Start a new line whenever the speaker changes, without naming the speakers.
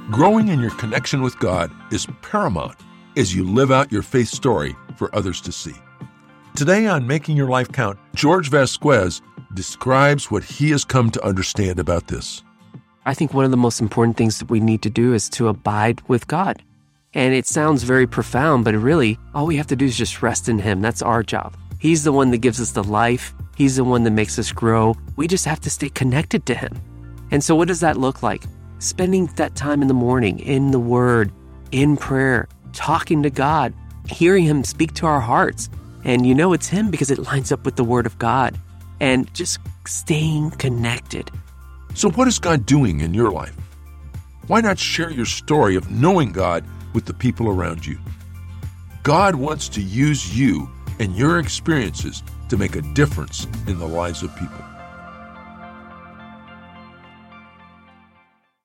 Growing in your connection with God is paramount as you live out your faith story for others to see. Today on Making Your Life Count, George Vasquez describes what he has come to understand about this.
I think one of the most important things that we need to do is to abide with God. And it sounds very profound, but really, all we have to do is just rest in Him. That's our job. He's the one that gives us the life. He's the one that makes us grow. We just have to stay connected to Him. And so what does that look like? Spending that time in the morning, in the Word, in prayer, talking to God, hearing Him speak to our hearts. And you know it's Him because it lines up with the Word of God. And just staying connected.
So what is God doing in your life? Why not share your story of knowing God with the people around you? God wants to use you and your experiences to make a difference in the lives of people.